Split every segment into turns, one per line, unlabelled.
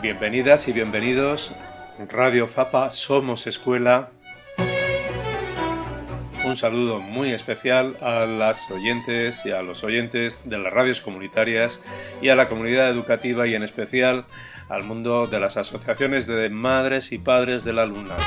Bienvenidas y bienvenidos. Radio Fapa, somos escuela. Un saludo muy especial a las oyentes y a los oyentes de las radios comunitarias y a la comunidad educativa y en especial al mundo de las asociaciones de madres y padres del alumnado.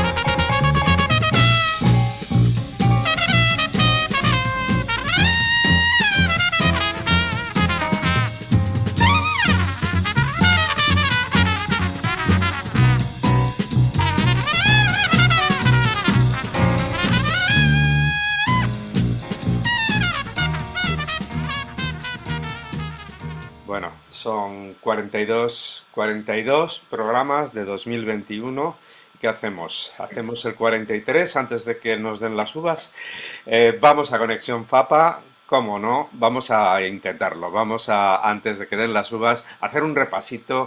Bueno, son 42 programas de 2021. ¿Qué hacemos? Hacemos el 43 antes de que nos den las uvas. Vamos a Conexión Fapa, cómo no, vamos a intentarlo. Vamos a, antes de que den las uvas, hacer un repasito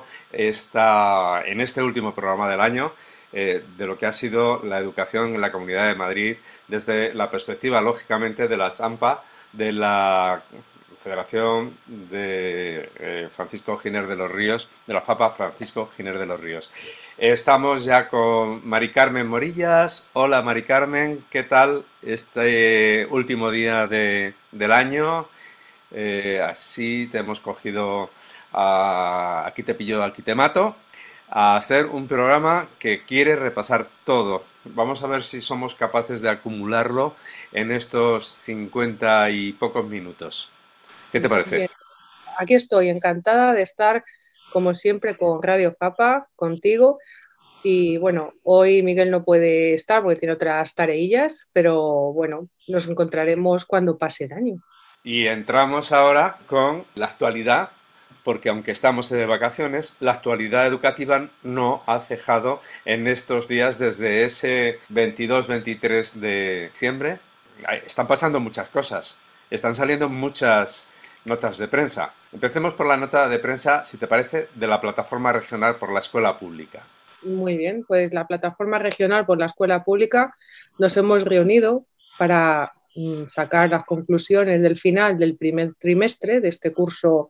en este último programa del año de lo que ha sido la educación en la Comunidad de Madrid desde la perspectiva, lógicamente, de las AMPA, de la Federación de Francisco Giner de los Ríos, de la FAPA Francisco Giner de los Ríos. Estamos ya con Mari Carmen Morillas. Hola Mari Carmen, ¿qué tal este último día del año? Así te hemos cogido, aquí te pillo, aquí te mato, a hacer un programa que quiere repasar todo. Vamos a ver si somos capaces de acumularlo en estos 50 y pocos minutos. ¿Qué te parece?
Bien. Aquí estoy, encantada de estar, como siempre, con Radio Fapa, contigo. Y bueno, hoy Miguel no puede estar porque tiene otras tareillas, pero bueno, nos encontraremos cuando pase el año.
Y entramos ahora con la actualidad, porque aunque estamos de vacaciones, la actualidad educativa no ha cejado en estos días desde ese 22-23 de diciembre. Están pasando muchas cosas, están saliendo muchas notas de prensa. Empecemos por la nota de prensa, si te parece, de la Plataforma Regional por la Escuela Pública.
Muy bien, pues la Plataforma Regional por la Escuela Pública nos hemos reunido para sacar las conclusiones del final del primer trimestre de este curso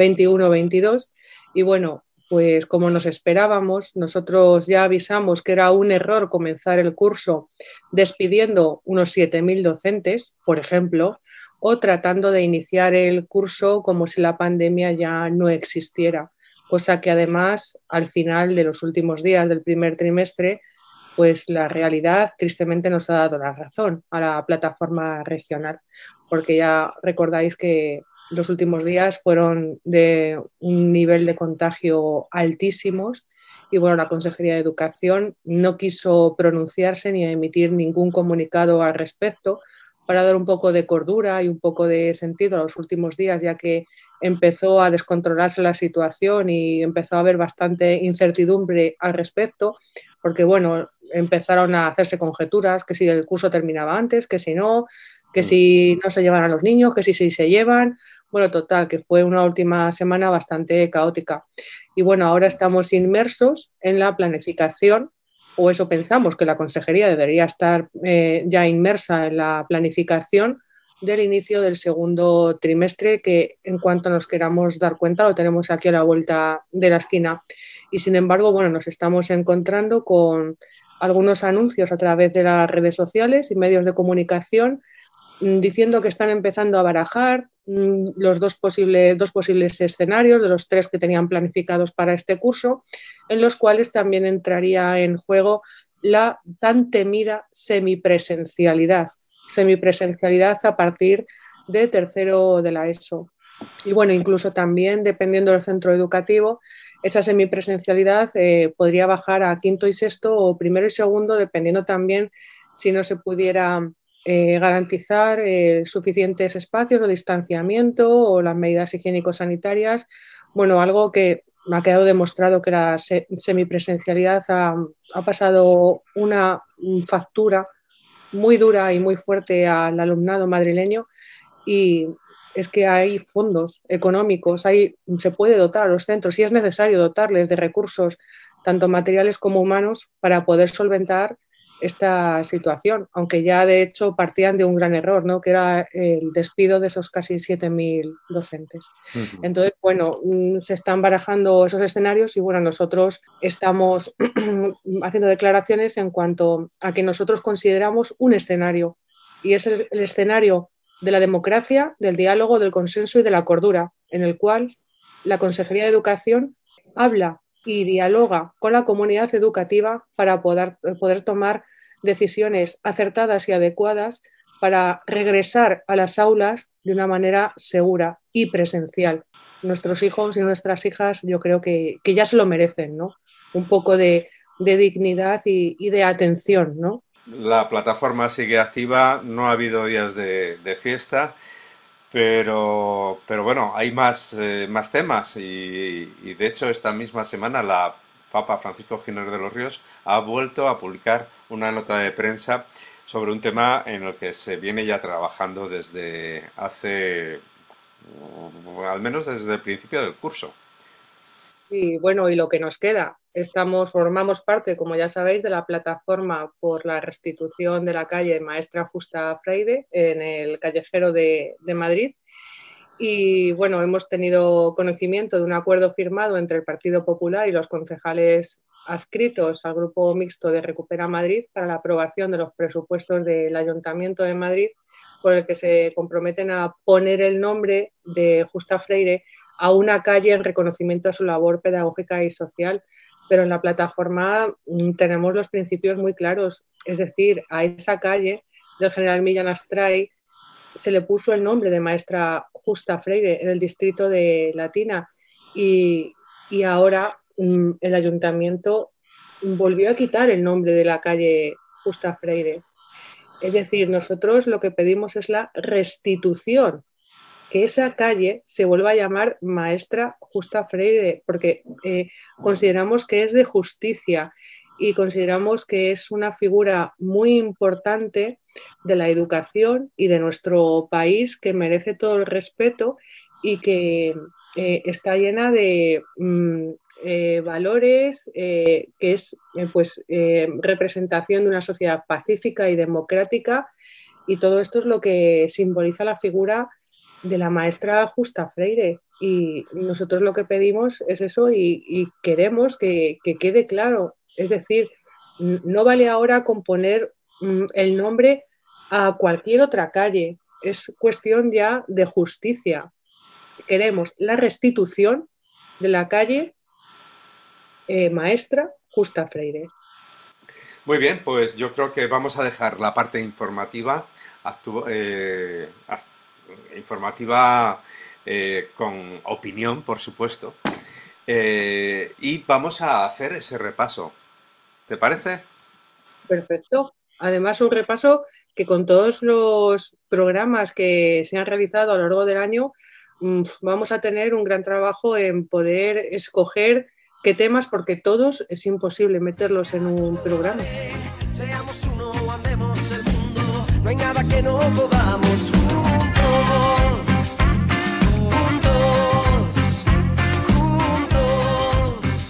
21-22 y bueno, pues como nos esperábamos, nosotros ya avisamos que era un error comenzar el curso despidiendo unos 7.000 docentes, por ejemplo, o tratando de iniciar el curso como si la pandemia ya no existiera, cosa que además al final de los últimos días del primer trimestre, pues la realidad tristemente nos ha dado la razón a la plataforma regional, porque ya recordáis que los últimos días fueron de un nivel de contagio altísimos y bueno, la Consejería de Educación no quiso pronunciarse ni emitir ningún comunicado al respecto para dar un poco de cordura y un poco de sentido a los últimos días, ya que empezó a descontrolarse la situación y empezó a haber bastante incertidumbre al respecto, porque bueno, empezaron a hacerse conjeturas, que si el curso terminaba antes, que si no se llevan a los niños, que si se llevan. Bueno, total, que fue una última semana bastante caótica. Y bueno, ahora estamos inmersos en la planificación, o eso pensamos, que la Consejería debería estar ya inmersa en la planificación del inicio del segundo trimestre, que en cuanto nos queramos dar cuenta lo tenemos aquí a la vuelta de la esquina. Y sin embargo, bueno, nos estamos encontrando con algunos anuncios a través de las redes sociales y medios de comunicación diciendo que están empezando a barajar los dos posibles escenarios de los 3 que tenían planificados para este curso, en los cuales también entraría en juego la tan temida semipresencialidad a partir de tercero de la ESO. Y bueno, incluso también, dependiendo del centro educativo, esa semipresencialidad podría bajar a quinto y sexto o primero y segundo, dependiendo también si no se pudiera garantizar suficientes espacios de distanciamiento o las medidas higiénico-sanitarias. Bueno, algo que me ha quedado demostrado que la semipresencialidad ha pasado una factura muy dura y muy fuerte al alumnado madrileño y es que hay fondos económicos, se puede dotar a los centros y es necesario dotarles de recursos tanto materiales como humanos para poder solventar esta situación, aunque ya de hecho partían de un gran error, ¿no? Que era el despido de esos casi 7.000 docentes.
Ujú.
Entonces, bueno, se están barajando esos escenarios y bueno, nosotros estamos haciendo declaraciones en cuanto a que nosotros consideramos un escenario y es el escenario de la democracia, del diálogo, del consenso y de la cordura, en el cual la Consejería de Educación habla y dialoga con la comunidad educativa para poder tomar decisiones acertadas y adecuadas para regresar a las aulas de una manera segura y presencial. Nuestros hijos y nuestras hijas yo creo que ya se lo merecen, ¿no? Un poco de dignidad y de atención, ¿no?
La plataforma sigue activa, no ha habido días de fiesta, pero bueno, hay más temas y de hecho esta misma semana la Papa Francisco Giner de los Ríos ha vuelto a publicar una nota de prensa sobre un tema en el que se viene ya trabajando desde hace, al menos desde el principio del curso.
Sí, bueno, y lo que nos queda. Formamos parte, como ya sabéis, de la plataforma por la restitución de la calle Maestra Justa Freire en el callejero de Madrid. Y bueno, hemos tenido conocimiento de un acuerdo firmado entre el Partido Popular y los concejales adscritos al grupo mixto de Recupera Madrid para la aprobación de los presupuestos del Ayuntamiento de Madrid, por el que se comprometen a poner el nombre de Justa Freire a una calle en reconocimiento a su labor pedagógica y social. Pero en la plataforma tenemos los principios muy claros, es decir, a esa calle del General Millán Astray se le puso el nombre de Maestra Justa Freire en el distrito de Latina y ahora el ayuntamiento volvió a quitar el nombre de la calle Justa Freire. Es decir, nosotros lo que pedimos es la restitución, que esa calle se vuelva a llamar Maestra Justa Freire, porque consideramos que es de justicia y consideramos que es una figura muy importante de la educación y de nuestro país que merece todo el respeto y que está llena de valores, que es representación de una sociedad pacífica y democrática, y todo esto es lo que simboliza la figura de la maestra Justa Freire. Y nosotros lo que pedimos es eso y queremos que quede claro. Es decir, no vale ahora con poner el nombre a cualquier otra calle. Es cuestión ya de justicia. Queremos la restitución de la calle maestra Justa Freire.
Muy bien, pues yo creo que vamos a dejar la parte informativa, informativa con opinión, por supuesto, y vamos a hacer ese repaso. ¿Te parece?
Perfecto. Además, un repaso que con todos los programas que se han realizado a lo largo del año, vamos a tener un gran trabajo en poder escoger qué temas, porque todos es imposible meterlos en un programa.
Seamos uno, andemos el mundo, no hay nada que no podamos juntos, juntos.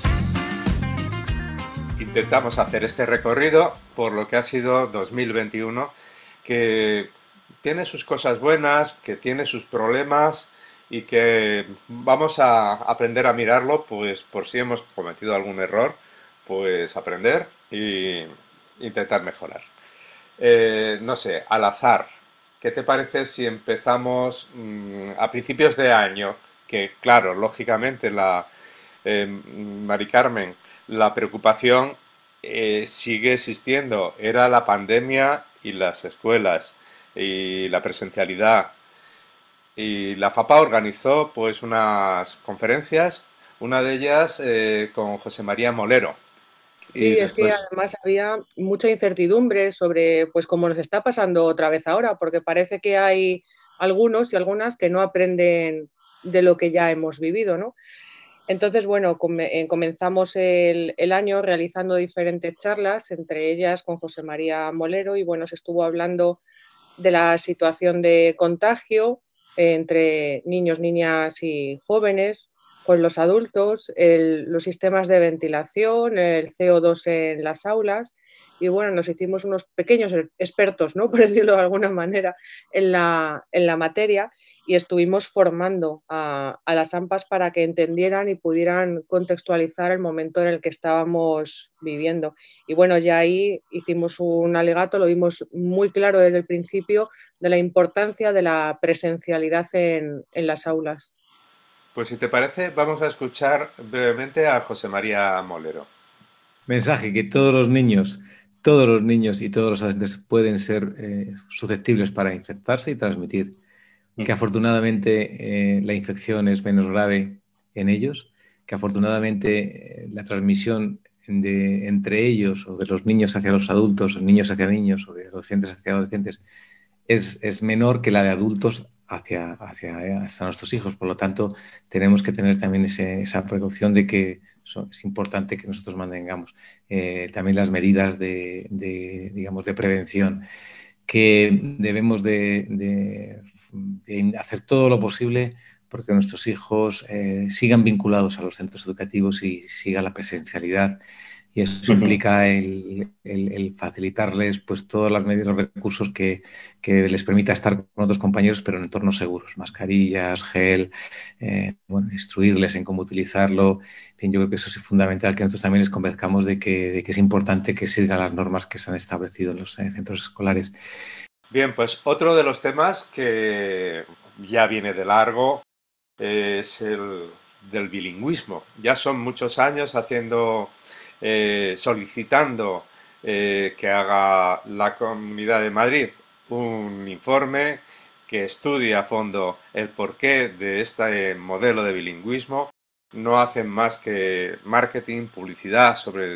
Intentamos hacer este recorrido por lo que ha sido 2021, que tiene sus cosas buenas, que tiene sus problemas y que vamos a aprender a mirarlo, pues por si hemos cometido algún error, pues aprender y intentar mejorar. No sé, al azar, ¿qué te parece si empezamos a principios de año? Que claro, lógicamente Mari Carmen, la preocupación sigue existiendo. Era la pandemia y las escuelas y la presencialidad. Y la FAPA organizó pues unas conferencias, una de ellas con José María Molero. Y
Sí, es que
después,
además había mucha incertidumbre sobre pues cómo nos está pasando otra vez ahora, porque parece que hay algunos y algunas que no aprenden de lo que ya hemos vivido, ¿no? Entonces, bueno, comenzamos el año realizando diferentes charlas, entre ellas con José María Molero, y bueno, se estuvo hablando de la situación de contagio entre niños, niñas y jóvenes, con los adultos, los sistemas de ventilación, el CO2 en las aulas y bueno, nos hicimos unos pequeños expertos, ¿no? Por decirlo de alguna manera, en la materia, y estuvimos formando a las AMPAs para que entendieran y pudieran contextualizar el momento en el que estábamos viviendo. Y bueno, ya ahí hicimos un alegato, lo vimos muy claro desde el principio, de la importancia de la presencialidad en las aulas.
Pues si te parece, vamos a escuchar brevemente a José María Molero.
Mensaje que todos los niños y todos los adolescentes pueden ser susceptibles para infectarse y transmitir. Que afortunadamente la infección es menos grave en ellos, que afortunadamente la transmisión entre ellos o de los niños hacia los adultos, o niños hacia niños o de adolescentes hacia adolescentes es menor que la de adultos hacia nuestros hijos. Por lo tanto, tenemos que tener también esa precaución de que es importante que nosotros mantengamos también las medidas digamos, de prevención, que debemos de hacer todo lo posible porque nuestros hijos sigan vinculados a los centros educativos y siga la presencialidad. Y eso implica el facilitarles pues, todas las medidas, los recursos que les permita estar con otros compañeros, pero en entornos seguros. Mascarillas, gel, instruirles en cómo utilizarlo. En fin, yo creo que eso es fundamental, que nosotros también les convenzcamos de que es importante que sigan las normas que se han establecido en los centros escolares.
Bien, pues otro de los temas que ya viene de largo es el del bilingüismo. Ya son muchos años solicitando que haga la Comunidad de Madrid un informe que estudie a fondo el porqué de este modelo de bilingüismo. No hacen más que marketing, publicidad sobre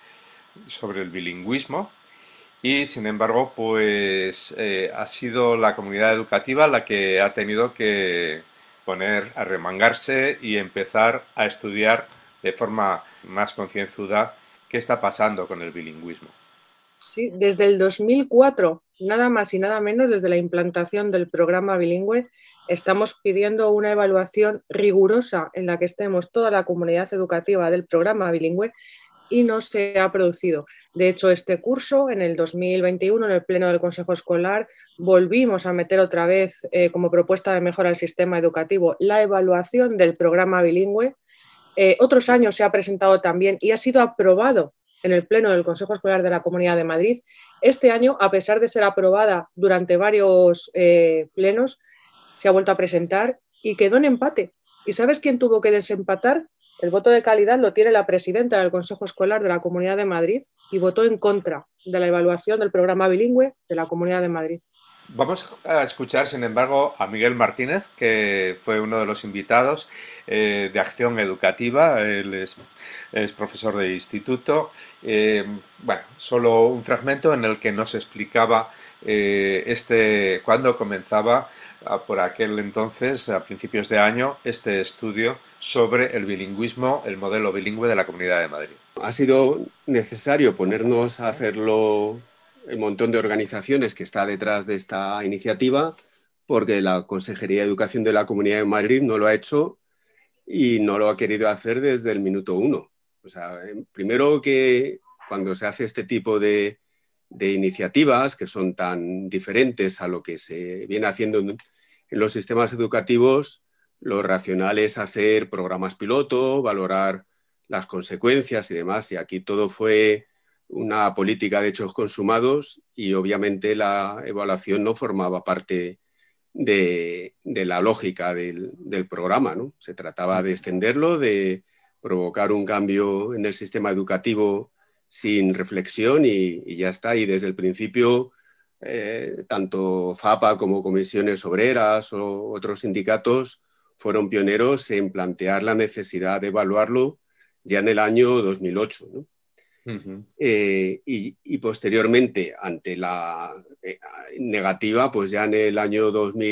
el bilingüismo. Y sin embargo, pues ha sido la comunidad educativa la que ha tenido que poner a remangarse y empezar a estudiar de forma más concienzuda qué está pasando con el bilingüismo.
Sí, desde el 2004, nada más y nada menos, desde la implantación del programa bilingüe, estamos pidiendo una evaluación rigurosa en la que estemos toda la comunidad educativa del programa bilingüe, y no se ha producido. De hecho, este curso, en el 2021, en el Pleno del Consejo Escolar, volvimos a meter otra vez como propuesta de mejora al sistema educativo la evaluación del programa bilingüe. Otros años se ha presentado también y ha sido aprobado en el Pleno del Consejo Escolar de la Comunidad de Madrid. Este año, a pesar de ser aprobada durante varios plenos, se ha vuelto a presentar y quedó en empate. ¿Y sabes quién tuvo que desempatar? El voto de calidad lo tiene la presidenta del Consejo Escolar de la Comunidad de Madrid y votó en contra de la evaluación del programa bilingüe de la Comunidad de Madrid.
Vamos a escuchar, sin embargo, a Miguel Martínez, que fue uno de los invitados de Acción Educativa. Él es profesor de instituto. Solo un fragmento en el que nos explicaba cuándo comenzaba por aquel entonces, a principios de año, este estudio sobre el bilingüismo, el modelo bilingüe de la Comunidad de Madrid.
Ha sido necesario ponernos a hacerlo el montón de organizaciones que está detrás de esta iniciativa, porque la Consejería de Educación de la Comunidad de Madrid no lo ha hecho y no lo ha querido hacer desde el minuto uno. O sea, primero que cuando se hace este tipo de iniciativas que son tan diferentes a lo que se viene haciendo en los sistemas educativos, lo racional es hacer programas piloto, valorar las consecuencias y demás, y aquí todo fue una política de hechos consumados y obviamente la evaluación no formaba parte de la lógica del programa, ¿no? Se trataba de extenderlo, de provocar un cambio en el sistema educativo sin reflexión y ya está. Y desde el principio, tanto FAPA como comisiones obreras o otros sindicatos fueron pioneros en plantear la necesidad de evaluarlo ya en el año 2008, ¿no?
Uh-huh.
Y posteriormente, ante la negativa, pues ya en el año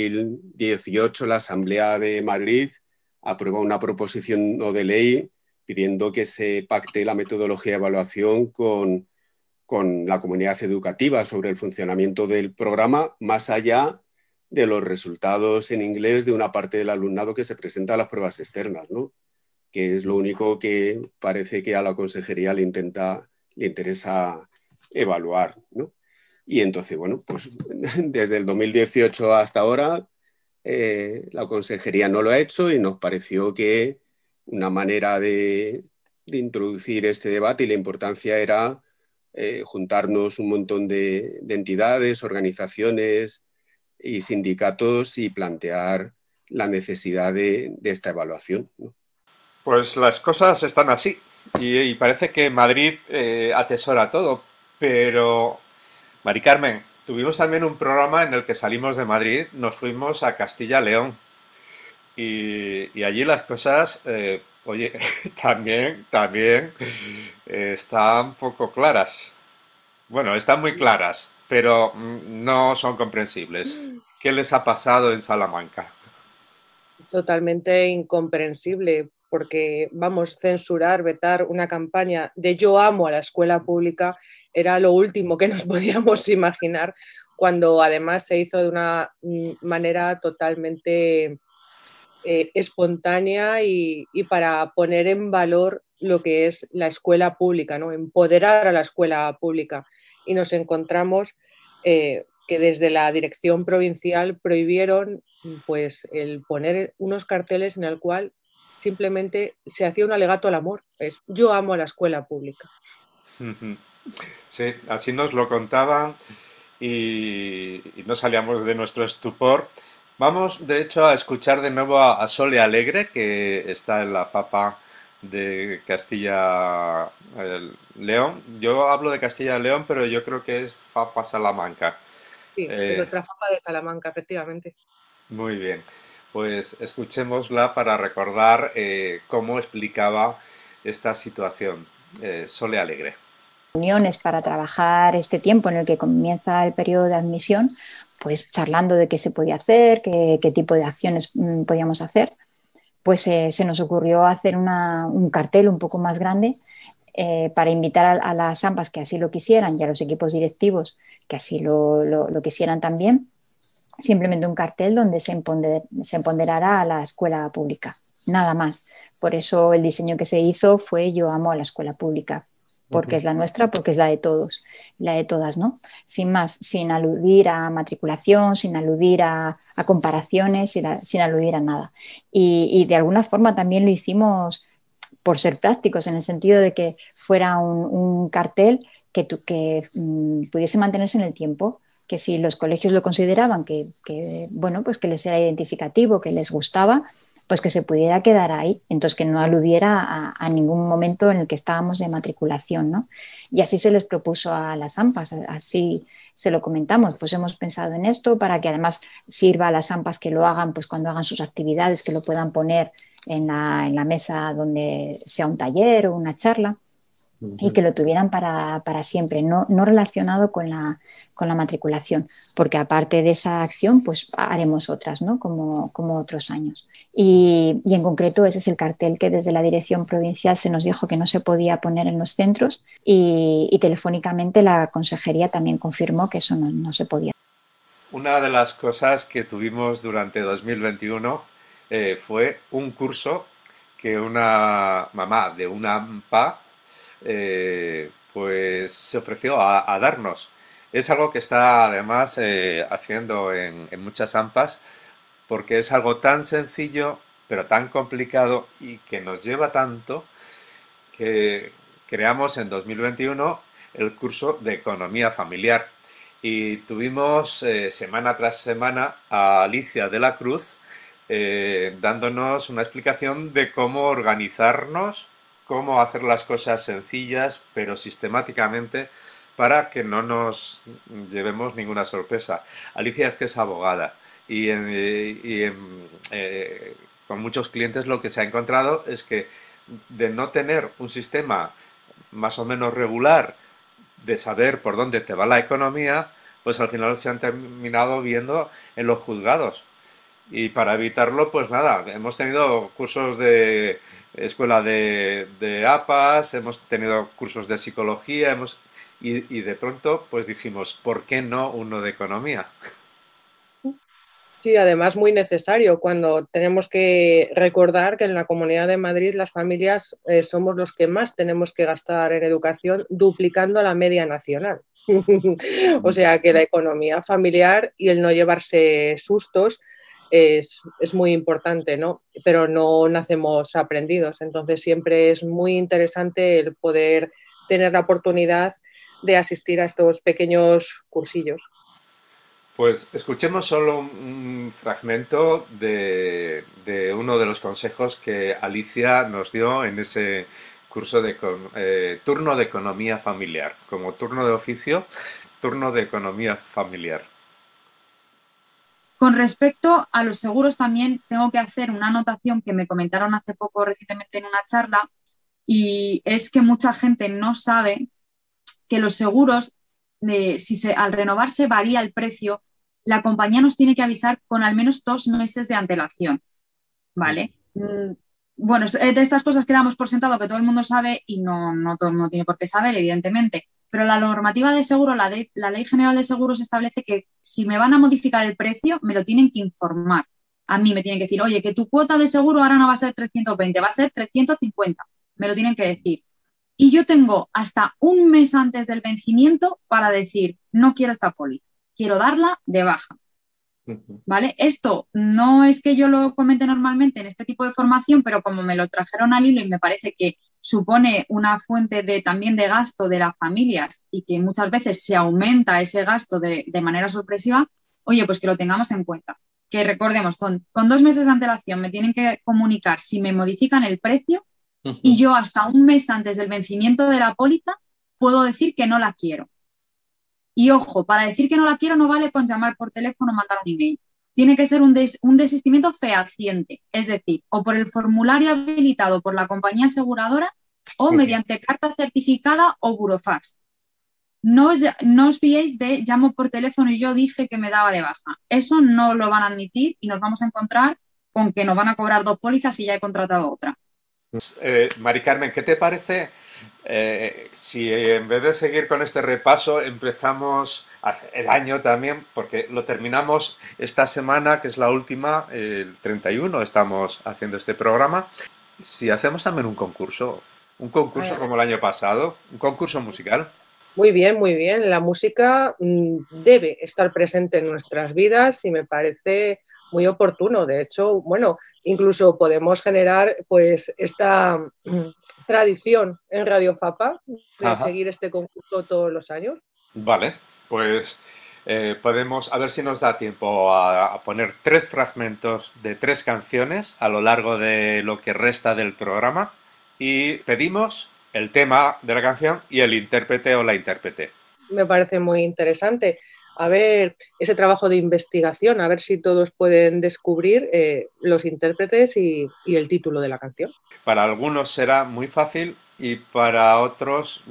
2018 la Asamblea de Madrid aprobó una proposición no de ley pidiendo que se pacte la metodología de evaluación con la comunidad educativa sobre el funcionamiento del programa, más allá de los resultados en inglés de una parte del alumnado que se presenta a las pruebas externas, ¿no? Que es lo único que parece que a la consejería le interesa evaluar, ¿no? Y entonces, bueno, pues desde el 2018 hasta ahora la consejería no lo ha hecho y nos pareció que una manera de introducir este debate y la importancia era juntarnos un montón de entidades, organizaciones y sindicatos y plantear la necesidad de esta evaluación, ¿no?
Pues las cosas están así y parece que Madrid atesora todo, pero Mari Carmen, tuvimos también un programa en el que salimos de Madrid, nos fuimos a Castilla-León y allí las cosas, oye, también están poco claras. Bueno, están muy claras, pero no son comprensibles. ¿Qué les ha pasado en Salamanca?
Totalmente incomprensible, porque, vamos, censurar, vetar una campaña de yo amo a la escuela pública era lo último que nos podíamos imaginar, cuando además se hizo de una manera totalmente espontánea y para poner en valor lo que es la escuela pública, ¿no? Empoderar a la escuela pública. Y nos encontramos que desde la dirección provincial prohibieron pues, el poner unos carteles en el cual simplemente se hacía un alegato al amor. Es, yo amo a la escuela pública.
Sí, así nos lo contaban y no salíamos de nuestro estupor. Vamos, de hecho, a escuchar de nuevo a Sole Alegre, que está en la FAPA de Castilla León. Yo hablo de Castilla León, pero yo creo que es FAPA Salamanca.
Sí, es
Eh,
nuestra fama de Salamanca, efectivamente.
Muy bien, pues escuchémosla para recordar cómo explicaba esta situación. Sole Alegre.
Reuniones para trabajar este tiempo en el que comienza el periodo de admisión, pues charlando de qué se podía hacer, qué tipo de acciones podíamos hacer, pues se nos ocurrió hacer un cartel un poco más grande para invitar a las AMPAs que así lo quisieran y a los equipos directivos que así lo quisieran también, simplemente un cartel donde se empoderara a la escuela pública, nada más. Por eso el diseño que se hizo fue Yo amo a la escuela pública, porque es la nuestra, porque es la de todos, la de todas, ¿no? Sin más, sin aludir a matriculación, sin aludir a comparaciones, sin aludir a nada. Y de alguna forma también lo hicimos por ser prácticos, en el sentido de que fuera un cartel que pudiese mantenerse en el tiempo, que si los colegios lo consideraban bueno, pues que les era identificativo, que les gustaba, pues que se pudiera quedar ahí, entonces que no aludiera a ningún momento en el que estábamos de matriculación, ¿no? Y así se les propuso a las AMPAs, así se lo comentamos, pues hemos pensado en esto para que además sirva a las AMPAs que lo hagan, pues cuando hagan sus actividades, que lo puedan poner en la mesa donde sea un taller o una charla y que lo tuvieran para siempre, no relacionado con la matriculación, porque aparte de esa acción, pues haremos otras, ¿no? Como otros años. Y en concreto ese es el cartel que desde la dirección provincial se nos dijo que no se podía poner en los centros y telefónicamente la consejería también confirmó que eso no se podía.
Una de las cosas que tuvimos durante 2021 fue un curso que una mamá de una AMPA pues se ofreció a darnos. Es algo que está además haciendo en muchas AMPAs porque es algo tan sencillo pero tan complicado y que nos lleva tanto que creamos en 2021 el curso de economía familiar y tuvimos semana tras semana a Alicia de la Cruz dándonos una explicación de cómo organizarnos, cómo hacer las cosas sencillas pero sistemáticamente para que no nos llevemos ninguna sorpresa. Alicia es que es abogada y con muchos clientes lo que se ha encontrado es que de no tener un sistema más o menos regular de saber por dónde te va la economía, pues al final se han terminado viendo en los juzgados. Y para evitarlo, pues nada, hemos tenido cursos de escuela de APAS, hemos tenido cursos de psicología, y de pronto pues dijimos, ¿por qué no uno de economía?
Sí, además muy necesario cuando tenemos que recordar que en la Comunidad de Madrid las familias somos los que más tenemos que gastar en educación, duplicando la media nacional. O sea que la economía familiar y el no llevarse sustos es muy importante, ¿no? Pero no nacemos aprendidos. Entonces siempre es muy interesante el poder tener la oportunidad de asistir a estos pequeños cursillos.
Pues escuchemos solo un fragmento de uno de los consejos que Alicia nos dio en ese curso de turno de economía familiar, como turno de oficio, turno de economía familiar.
Con respecto a los seguros también tengo que hacer una anotación que me comentaron hace poco recientemente en una charla, y es que mucha gente no sabe que los seguros, al renovarse varía el precio, la compañía nos tiene que avisar con al menos 2 meses de antelación, ¿vale? Bueno, de estas cosas que damos por sentado que todo el mundo sabe y no todo el mundo tiene por qué saber, evidentemente, pero la normativa de seguro, la Ley General de Seguros establece que si me van a modificar el precio, me lo tienen que informar. A mí me tienen que decir, oye, que tu cuota de seguro ahora no va a ser 320, va a ser 350. Me lo tienen que decir. Y yo tengo hasta un mes antes del vencimiento para decir, no quiero esta póliza, quiero darla de baja. ¿Vale? Esto no es que yo lo comente normalmente en este tipo de formación, pero como me lo trajeron al hilo y me parece que supone una fuente también de gasto de las familias y que muchas veces se aumenta ese gasto de manera sorpresiva, oye, pues que lo tengamos en cuenta. Que recordemos, con 2 meses de antelación me tienen que comunicar si me modifican el precio y yo hasta un mes antes del vencimiento de la póliza puedo decir que no la quiero. Y ojo, para decir que no la quiero no vale con llamar por teléfono o mandar un email. Tiene que ser un desistimiento fehaciente, es decir, o por el formulario habilitado por la compañía aseguradora o mediante carta certificada o burofax. No os fiéis de llamo por teléfono y yo dije que me daba de baja. Eso no lo van a admitir y nos vamos a encontrar con que nos van a cobrar 2 pólizas y ya he contratado otra.
Mari Carmen, ¿qué te parece si en vez de seguir con este repaso empezamos el año también, porque lo terminamos esta semana, que es la última, el 31, estamos haciendo este programa, si hacemos también un concurso como el año pasado, un concurso musical?
Muy bien, muy bien. La música debe estar presente en nuestras vidas y me parece muy oportuno. De hecho, bueno, incluso podemos generar pues esta tradición en Radio Fapa de seguir este concurso todos los años.
Vale, pues podemos, a ver si nos da tiempo a poner 3 fragmentos de 3 canciones a lo largo de lo que resta del programa y pedimos el tema de la canción y el intérprete o la intérprete.
Me parece muy interesante. A ver, ese trabajo de investigación, a ver si todos pueden descubrir los intérpretes y el título de la canción.
Para algunos será muy fácil y para otros,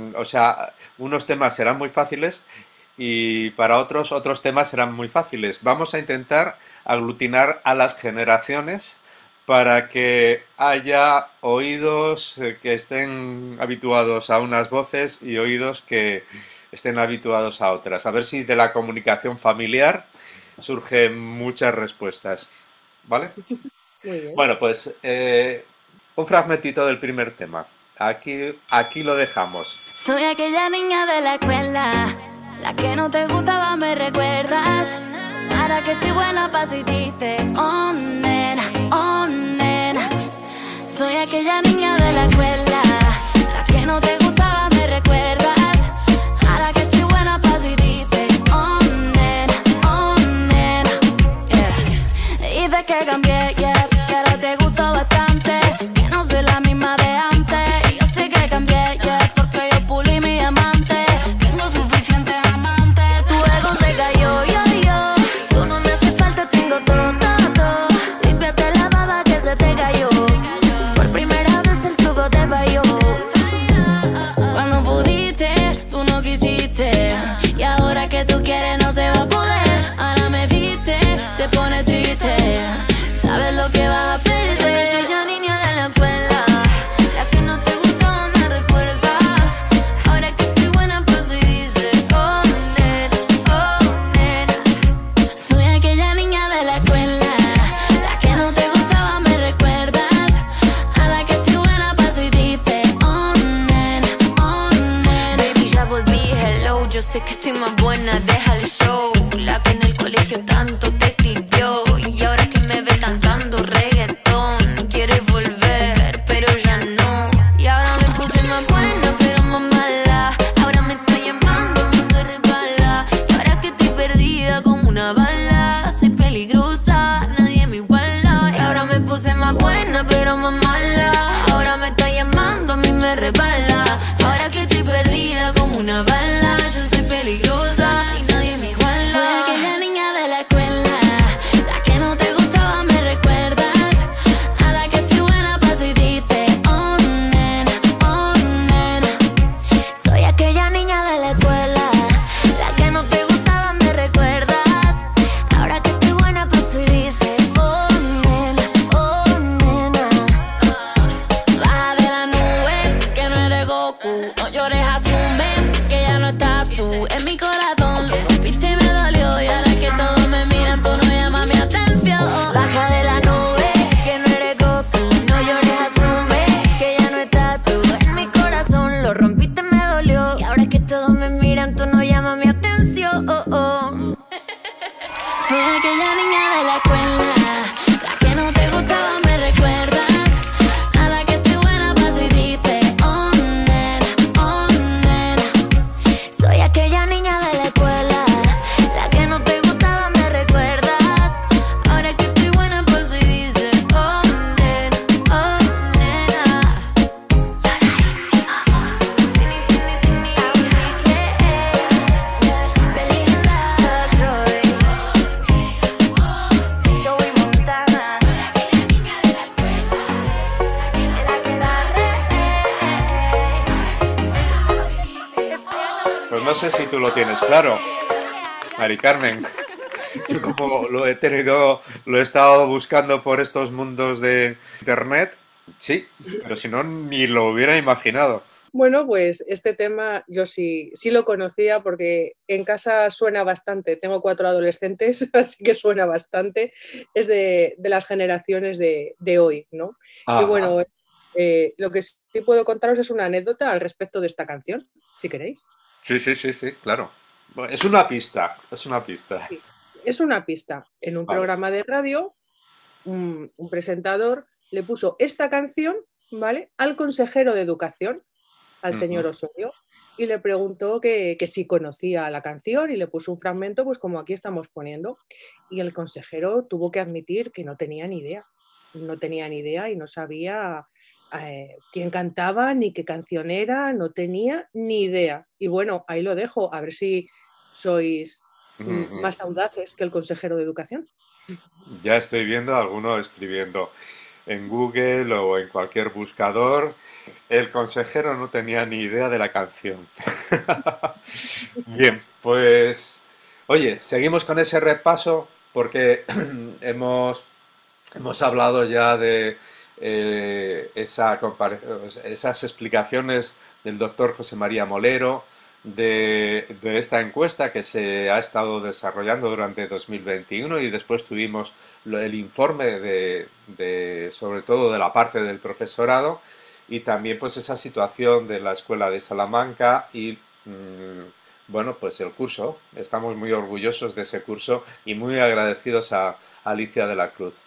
unos temas serán muy fáciles y para otros temas serán muy fáciles. Vamos a intentar aglutinar a las generaciones para que haya oídos que estén habituados a unas voces y oídos que estén habituados a otras. A ver si de la comunicación familiar surgen muchas respuestas. ¿Vale?
Muy bien.
Bueno, pues un fragmentito del primer tema. Aquí lo dejamos.
Soy aquella niña de la escuela, la que no te gustaba, me recuerdas. Ahora que estoy buena pa' si dices, oh nena, oh nena. Soy aquella niña de la escuela, la que no te gustaba, me recuerdas. Ahora que estoy buena pa' si dices, oh nena, yeah. Dices que cambié, yeah, que ahora te gustó bastante, que no soy la misma de antes. Y yo sé que cambié, yeah, porque yo pulí mi amante. Tengo suficientes amantes. Tu ego se cayó, yo. Tú no me hace falta, tengo todo, todo, todo. Límpiate la baba que se te cayó. Por primera vez el truco te yo sé que estoy más buena, deja el show. La que en el colegio tanto te escribió y ahora que me ve cantando reggaetón quiere volver, pero ya no. Y ahora me puse más buena, pero más mala. Ahora me está llamando, me resbala. Y ahora que estoy perdida como una bala, soy peligrosa, nadie me iguala. Y ahora me puse más buena, pero más mala. Ahora me está llamando, a mí me resbala. Ahora que estoy perdida como una bala, yo soy peligrosa y nadie me iguala. Soy aquella niña de la escuela, la que no te gustaba, me recuerdas. A la que estoy buena paso y dice, oh nena. Soy aquella niña de la escuela, la que no te gustaba, me recuerdas. Ahora que estoy buena paso y dice, oh nena. Baja de la nube, que no eres Goku. No llores, asume que ya no estás tú en mi corazón. Viste y me dolió y ahora que todos me miran tú no llamas mi atención. Baja de la nube, que no eres Goku. No llores, asume que ya no estás tú en mi corazón. Lo rompiste, me dolió y ahora que todos me miran tú no llamas mi atención. Soy aquella niña de la escuela, la que no te gustaba, me recuerdas. A la que estoy buena paso y dice, oh nena. Soy aquella niña de la escuela, la que no te gustaba, me recuerdas. Ahora que estoy buena paso y dice, oh nena. Joey Montana.
Pues no sé si tú lo tienes claro, Mari Carmen. Yo como lo he estado buscando por estos mundos de internet, sí, pero si no, ni lo hubiera imaginado.
Bueno, pues este tema yo sí lo conocía porque en casa suena bastante. Tengo 4 adolescentes, así que suena bastante. Es de las generaciones de hoy, ¿no?
Ah,
Y bueno, lo que sí puedo contaros es una anécdota al respecto de esta canción, si queréis.
sí, claro. Bueno, es una pista.
Sí. Es una pista. En un
Vale.
programa de radio, un presentador le puso esta canción, ¿vale?, al consejero de educación, al señor Osorio, y le preguntó que si conocía la canción y le puso un fragmento, pues como aquí estamos poniendo. Y el consejero tuvo que admitir que no tenía ni idea. No tenía ni idea y no sabía quién cantaba ni qué canción era, no tenía ni idea. Y bueno, ahí lo dejo, a ver si sois más audaces que el consejero de educación.
Ya estoy viendo a alguno escribiendo en Google o en cualquier buscador. El consejero no tenía ni idea de la canción. Bien, pues oye, seguimos con ese repaso porque hemos hablado ya de esas explicaciones del doctor José María Molero, de esta encuesta que se ha estado desarrollando durante 2021 y después tuvimos el informe sobre todo de la parte del profesorado y también pues esa situación de la Escuela de Salamanca y bueno, pues el curso. Estamos muy orgullosos de ese curso y muy agradecidos a Alicia de la Cruz.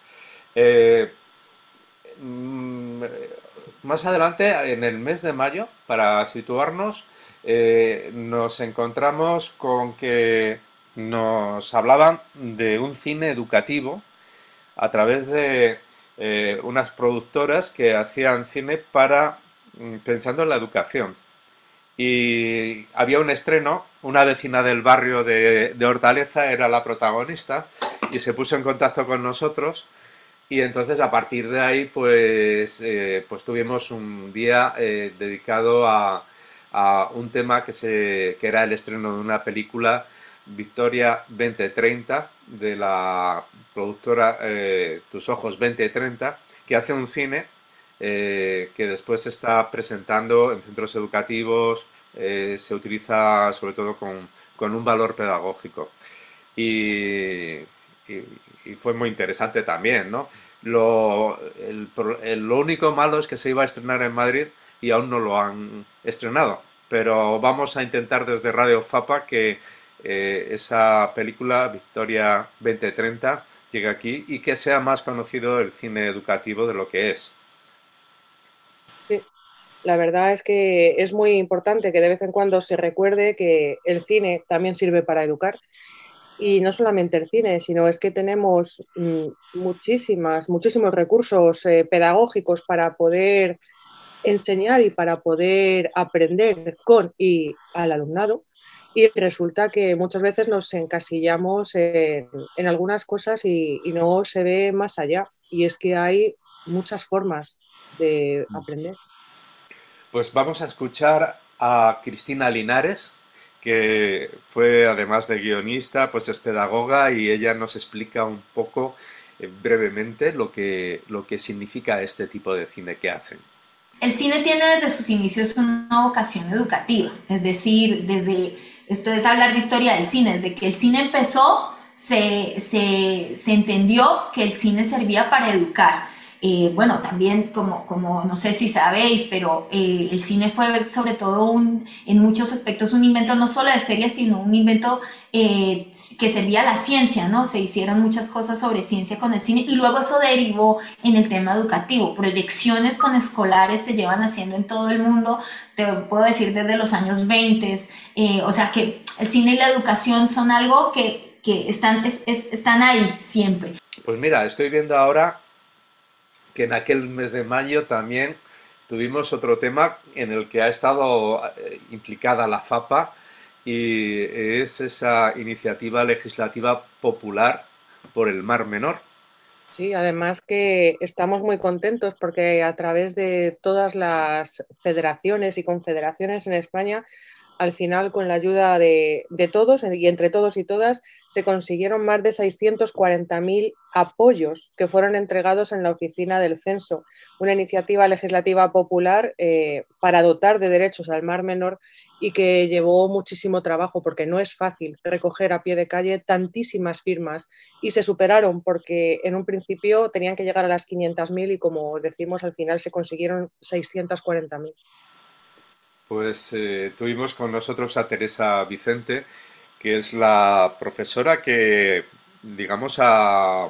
Más adelante, en el mes de mayo, para situarnos, nos encontramos con que nos hablaban de un cine educativo a través de unas productoras que hacían cine pensando en la educación. Y había un estreno, una vecina del barrio de Hortaleza era la protagonista y se puso en contacto con nosotros. Y entonces a partir de ahí pues tuvimos un día dedicado a un tema que era el estreno de una película, Victoria 2030, de la productora Tus Ojos 2030, que hace un cine que después se está presentando en centros educativos, se utiliza sobre todo con un valor pedagógico. Y fue muy interesante también, ¿no? Lo único malo es que se iba a estrenar en Madrid y aún no lo han estrenado. pero vamos a intentar desde Radio Fapa que esa película, Victoria 2030, llegue aquí y que sea más conocido el cine educativo de lo que es.
Sí, la verdad es que es muy importante que de vez en cuando se recuerde que el cine también sirve para educar. Y no solamente el cine, sino es que tenemos muchísimos recursos pedagógicos para poder enseñar y para poder aprender con y al alumnado. Y resulta que muchas veces nos encasillamos en algunas cosas y no se ve más allá. Y es que hay muchas formas de aprender.
Pues vamos a escuchar a Cristina Linares, que fue además de guionista, pues es pedagoga y ella nos explica un poco brevemente lo que significa este tipo de cine que hacen.
El cine tiene desde sus inicios una vocación educativa, es decir, esto es hablar de historia del cine, desde que el cine empezó se entendió que el cine servía para educar. Bueno, también como no sé si sabéis, pero el cine fue sobre todo en muchos aspectos un invento no solo de feria, sino un invento que servía a la ciencia, ¿no? Se hicieron muchas cosas sobre ciencia con el cine y luego eso derivó en el tema educativo. Proyecciones con escolares se llevan haciendo en todo el mundo, te puedo decir desde los años 20, o sea que el cine y la educación son algo que están ahí siempre.
Pues mira, estoy viendo ahora que en aquel mes de mayo también tuvimos otro tema en el que ha estado implicada la FAPA y es esa iniciativa legislativa popular por el Mar Menor.
Sí, además que estamos muy contentos porque a través de todas las federaciones y confederaciones en España, al final, con la ayuda de todos y entre todos y todas, se consiguieron más de 640.000 apoyos que fueron entregados en la oficina del censo, una iniciativa legislativa popular para dotar de derechos al Mar Menor y que llevó muchísimo trabajo porque no es fácil recoger a pie de calle tantísimas firmas y se superaron porque en un principio tenían que llegar a las 500.000 y como decimos al final se consiguieron 640.000.
Pues tuvimos con nosotros a Teresa Vicente, que es la profesora que, digamos, ha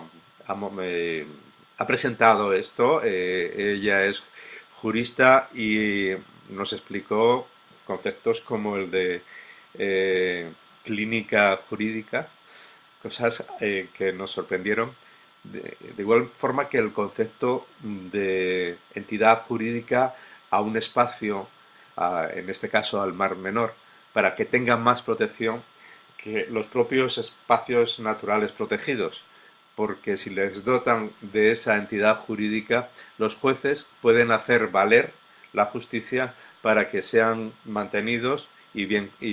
presentado esto. Ella es jurista y nos explicó conceptos como el de clínica jurídica, cosas que nos sorprendieron. De igual forma que el concepto de entidad jurídica a un espacio, en este caso al Mar Menor, para que tengan más protección que los propios espacios naturales protegidos, porque si les dotan de esa entidad jurídica, los jueces pueden hacer valer la justicia para que sean mantenidos y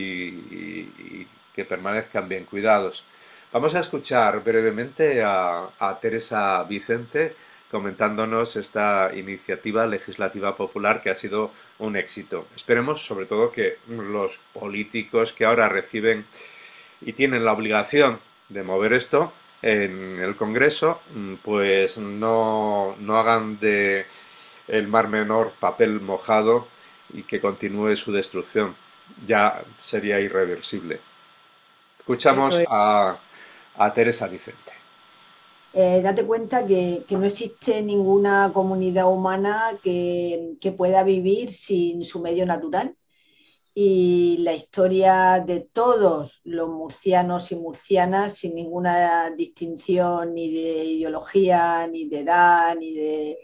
que permanezcan bien cuidados. Vamos a escuchar brevemente a Teresa Vicente comentándonos esta iniciativa legislativa popular que ha sido un éxito. Esperemos sobre todo que los políticos que ahora reciben y tienen la obligación de mover esto en el Congreso, pues no hagan de el Mar Menor papel mojado y que continúe su destrucción. Ya sería irreversible. Escuchamos a Teresa Vicente.
Date cuenta que no existe ninguna comunidad humana que pueda vivir sin su medio natural. Y la historia de todos los murcianos y murcianas, sin ninguna distinción ni de ideología, ni de edad, ni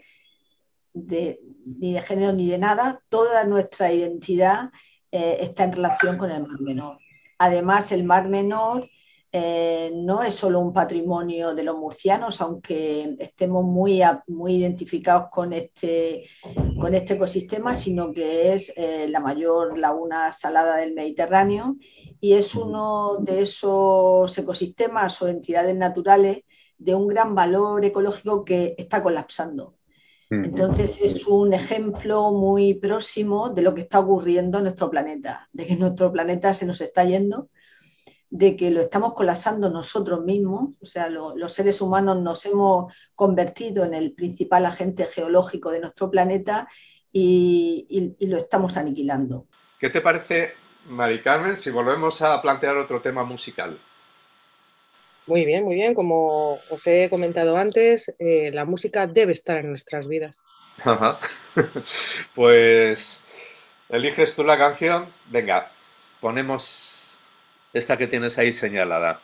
de género, ni de nada, toda nuestra identidad está en relación con el Mar Menor. Además, el Mar Menor no es solo un patrimonio de los murcianos, aunque estemos muy identificados con este ecosistema, sino que es la mayor laguna salada del Mediterráneo y es uno de esos ecosistemas o entidades naturales de un gran valor ecológico que está colapsando. Entonces es un ejemplo muy próximo de lo que está ocurriendo en nuestro planeta, de que nuestro planeta se nos está yendo, de que lo estamos colapsando nosotros mismos, o sea, los seres humanos nos hemos convertido en el principal agente geológico de nuestro planeta y lo estamos aniquilando.
¿Qué te parece, Mari Carmen, si volvemos a plantear otro tema musical?
Muy bien, muy bien. Como os he comentado antes, la música debe estar en nuestras vidas.
Ajá. Pues eliges tú la canción. Venga, ponemos esta que tienes ahí señalada.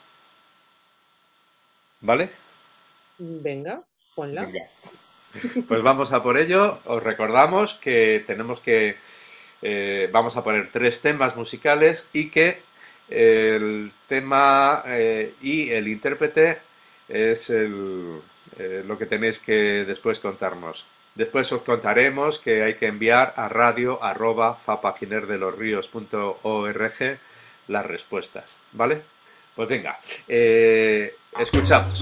¿Vale?
Venga, ponla.
Venga. Pues vamos a por ello. Os recordamos que vamos a poner 3 temas musicales y que el tema y el intérprete es lo que tenéis que después contarnos. Después os contaremos que hay que enviar a radio@fapaginerdelosrios.org las respuestas, ¿vale? Pues venga, escuchamos.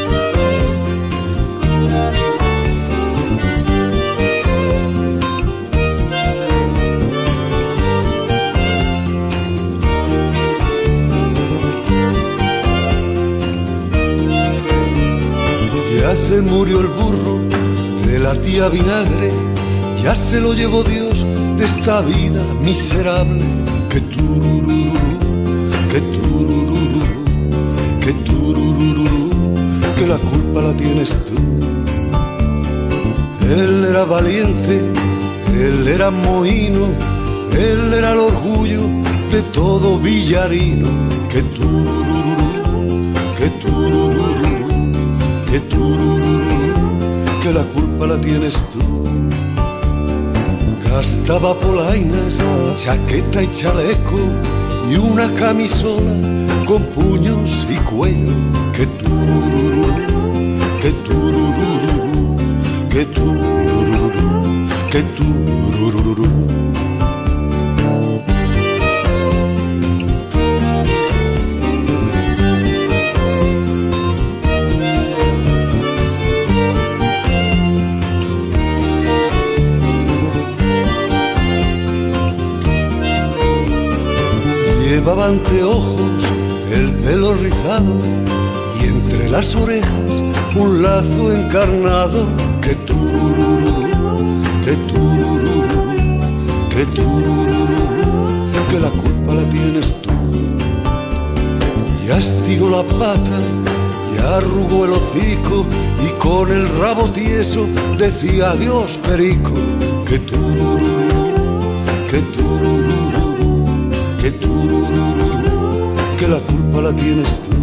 Ya se murió el burro de la tía Vinagre, ya se lo llevó Dios de esta vida miserable. Que turururú, que turururú, que turururú, que la culpa la tienes tú. Él era valiente, él era mohíno, él era el orgullo de todo villarino. Que turururú, que turururú, que turururú, que la culpa la tienes tú. Gastaba polainas, chaqueta y chaleco y una camisola con puños y cuello. Que turururú, que turururú, que turururú, que turururú. Llevaba anteojos, el pelo rizado y entre las orejas un lazo encarnado. Que turururú, que turururú, que turururú, que la culpa la tienes tú. Ya estiró la pata, ya arrugó el hocico y con el rabo tieso decía adiós perico. Que turururú, que turururú, que turururú, que la culpa la tienes tú.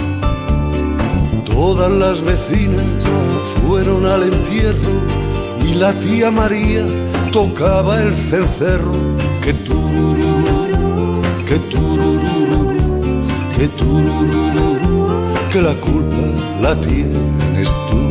Todas las vecinas fueron al entierro y la tía María tocaba el cencerro. Que turururú, que turururú, que turururú, que la culpa la tienes tú.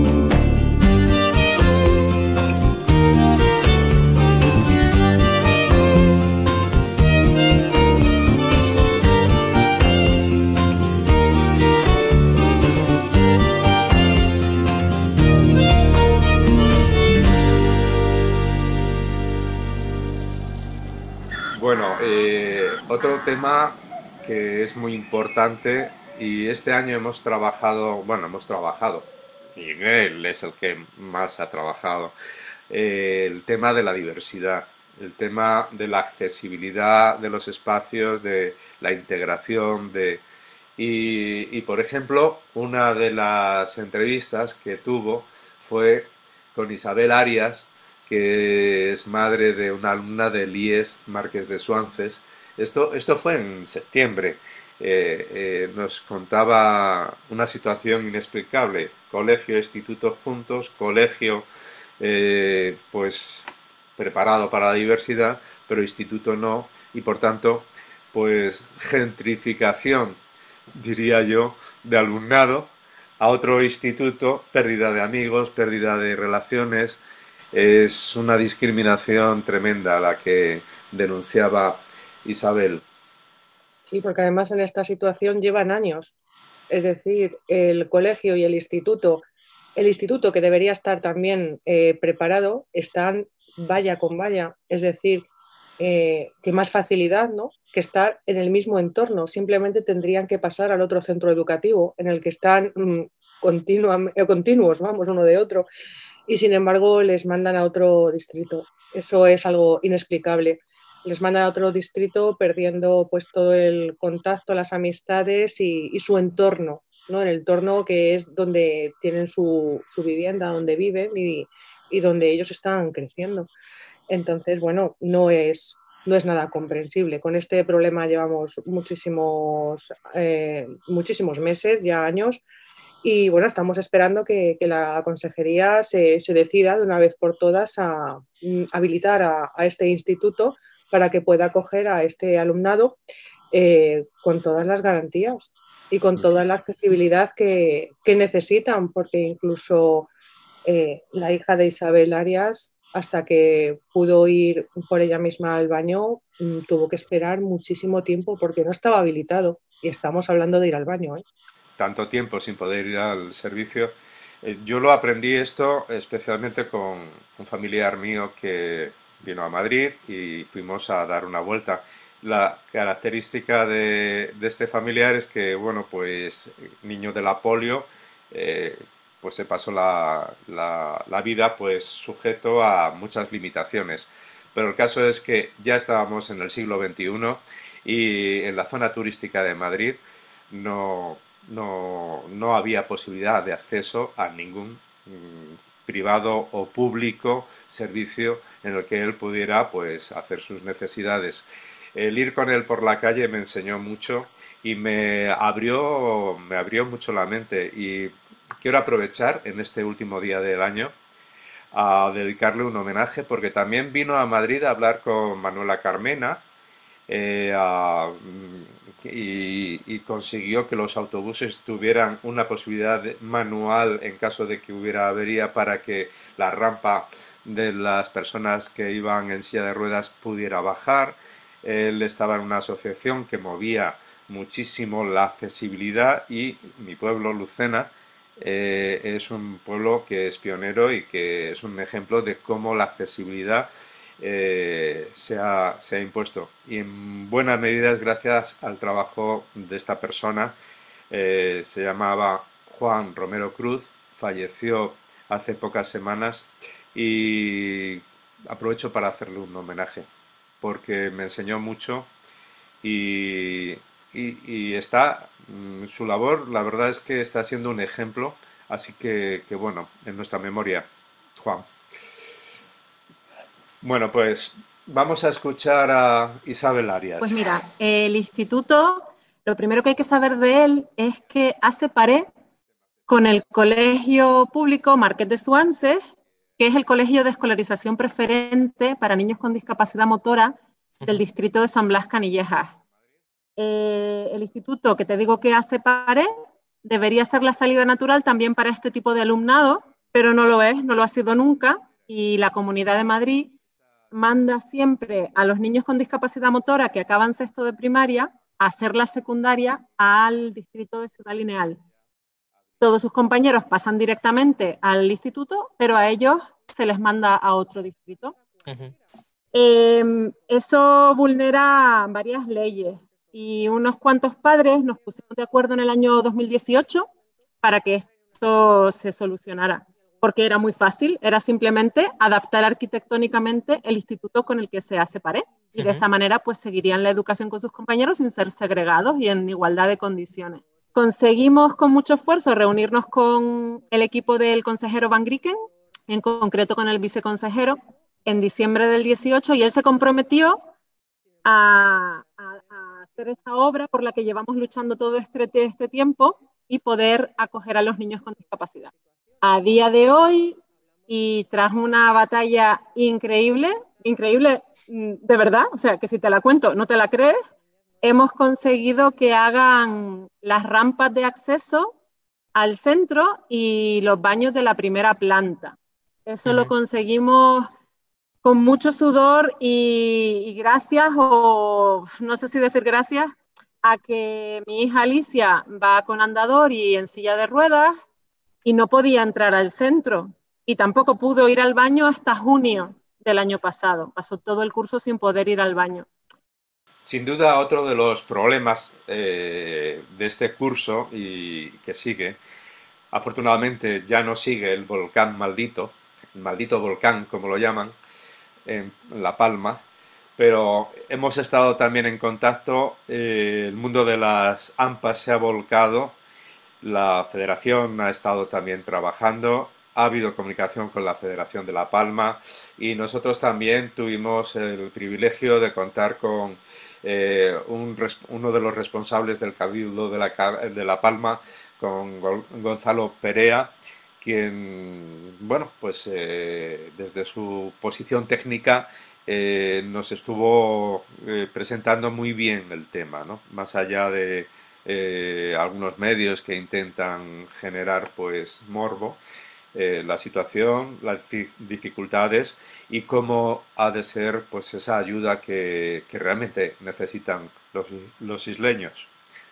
Bueno, otro tema que es muy importante y este año hemos trabajado, y él es el que más ha trabajado, el tema de la diversidad, el tema de la accesibilidad de los espacios, de la integración, y por ejemplo, una de las entrevistas que tuvo fue con Isabel Arias, que es madre de una alumna del IES Marqués de Suances. Esto fue en septiembre. Nos contaba una situación inexplicable. Colegio, instituto juntos, colegio pues preparado para la diversidad, pero instituto no, y por tanto, pues gentrificación, diría yo, de alumnado a otro instituto, pérdida de amigos, pérdida de relaciones. Es una discriminación tremenda la que denunciaba Isabel.
Sí, porque además en esta situación llevan años. Es decir, el colegio y el instituto que debería estar también preparado, están valla con valla. Es decir, que más facilidad, ¿no?, que estar en el mismo entorno. Simplemente tendrían que pasar al otro centro educativo en el que están continuos, vamos, uno de otro. Y sin embargo les mandan a otro distrito. Eso es algo inexplicable. les mandan a otro distrito perdiendo pues todo el contacto, las amistades y su entorno, ¿no? El entorno que es donde tienen su vivienda, donde viven y donde ellos están creciendo. Entonces, bueno, no es nada comprensible. Con este problema llevamos muchísimos meses, ya años, y bueno, estamos esperando que la consejería se decida de una vez por todas a habilitar a este instituto para que pueda acoger a este alumnado con todas las garantías y con toda la accesibilidad que necesitan, porque incluso la hija de Isabel Arias, hasta que pudo ir por ella misma al baño, tuvo que esperar muchísimo tiempo porque no estaba habilitado. Y estamos hablando de ir al baño, ¿eh?
Tanto tiempo sin poder ir al servicio. Yo lo aprendí esto especialmente con un familiar mío que vino a Madrid y fuimos a dar una vuelta. La característica de este familiar es que, bueno, pues niño de la polio, pues se pasó la vida pues sujeto a muchas limitaciones. Pero el caso es que ya estábamos en el siglo XXI y en la zona turística de Madrid no había posibilidad de acceso a ningún privado o público servicio en el que él pudiera pues hacer sus necesidades. El ir con él por la calle me enseñó mucho y me abrió mucho la mente, y quiero aprovechar en este último día del año a dedicarle un homenaje, porque también vino a Madrid a hablar con Manuela Carmena, y consiguió que los autobuses tuvieran una posibilidad manual en caso de que hubiera avería, para que la rampa de las personas que iban en silla de ruedas pudiera bajar. Él estaba en una asociación que movía muchísimo la accesibilidad, y mi pueblo, Lucena, es un pueblo que es pionero y que es un ejemplo de cómo la accesibilidad se ha impuesto, y en buena medida es gracias al trabajo de esta persona. Se llamaba Juan Romero Cruz, falleció hace pocas semanas, y aprovecho para hacerle un homenaje porque me enseñó mucho y está su labor, la verdad es que está siendo un ejemplo, así que bueno, en nuestra memoria, Juan. Bueno, pues vamos a escuchar a Isabel Arias.
Pues mira, el instituto, lo primero que hay que saber de él es que hace pared con el colegio público Marqués de Suances, que es el colegio de escolarización preferente para niños con discapacidad motora del distrito de San Blas Canillejas. El instituto, que te digo que hace pared, debería ser la salida natural también para este tipo de alumnado, pero no lo es, no lo ha sido nunca, y la Comunidad de Madrid manda siempre a los niños con discapacidad motora que acaban sexto de primaria a hacer la secundaria al distrito de Ciudad Lineal. Todos sus compañeros pasan directamente al instituto, pero a ellos se les manda a otro distrito. Eso vulnera varias leyes, y unos cuantos padres nos pusimos de acuerdo en el año 2018 para que esto se solucionara, porque era muy fácil, era simplemente adaptar arquitectónicamente el instituto con el que se hace pared, y de esa manera pues seguirían la educación con sus compañeros sin ser segregados y en igualdad de condiciones. Conseguimos con mucho esfuerzo reunirnos con el equipo del consejero Van Grieken, en concreto con el viceconsejero, en diciembre del 18, y él se comprometió a hacer esa obra por la que llevamos luchando todo este tiempo y poder acoger a los niños con discapacidad. A día de hoy, y tras una batalla increíble, de verdad, o sea, que si te la cuento no te la crees, hemos conseguido que hagan las rampas de acceso al centro y los baños de la primera planta. Eso lo conseguimos con mucho sudor y gracias, o no sé si decir gracias, a que mi hija Alicia va con andador y en silla de ruedas y no podía entrar al centro, y tampoco pudo ir al baño hasta junio del año pasado. Pasó todo el curso sin poder ir al baño.
Sin duda, otro de los problemas de este curso y que sigue, afortunadamente ya no sigue el volcán maldito, el maldito volcán como lo llaman, en La Palma, pero hemos estado también en contacto, el mundo de las AMPAs se ha volcado, la Federación ha estado también trabajando, ha habido comunicación con la Federación de La Palma y nosotros también tuvimos el privilegio de contar con uno de los responsables del Cabildo de La Palma, con Gonzalo Perea, quien, bueno, pues desde su posición técnica nos estuvo presentando muy bien el tema, ¿no? Más allá de algunos medios que intentan generar pues morbo, la situación, las dificultades y cómo ha de ser pues esa ayuda que realmente necesitan los isleños.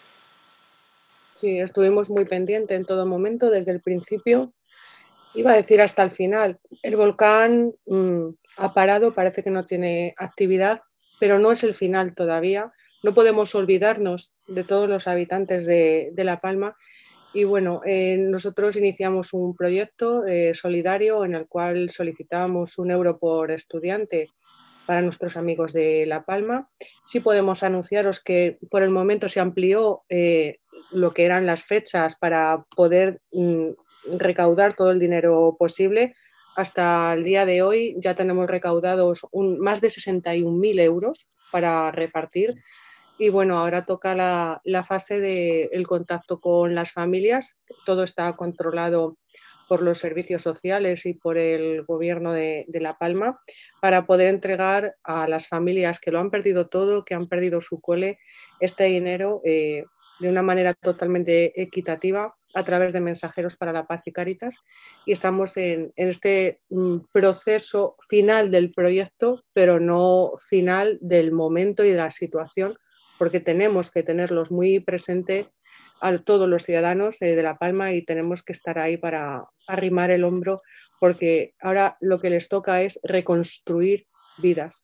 Sí, estuvimos muy pendientes en todo momento, desde el principio, iba a decir hasta el final. El volcán ha parado, parece que no tiene actividad, pero no es el final todavía. No podemos olvidarnos de todos los habitantes de La Palma. Y bueno, nosotros iniciamos un proyecto solidario en el cual solicitábamos 1 euro por estudiante para nuestros amigos de La Palma. Sí podemos anunciaros que por el momento se amplió lo que eran las fechas para poder recaudar todo el dinero posible. Hasta el día de hoy ya tenemos recaudados más de 61.000 euros para repartir. Y bueno, ahora toca la fase del contacto con las familias. Todo está controlado por los servicios sociales y por el gobierno de La Palma para poder entregar a las familias que lo han perdido todo, que han perdido su cole, este dinero de una manera totalmente equitativa a través de Mensajeros para la Paz y Cáritas. Y estamos en este proceso final del proyecto, pero no final del momento y de la situación, porque tenemos que tenerlos muy presentes a todos los ciudadanos de La Palma y tenemos que estar ahí para arrimar el hombro, porque ahora lo que les toca es reconstruir vidas.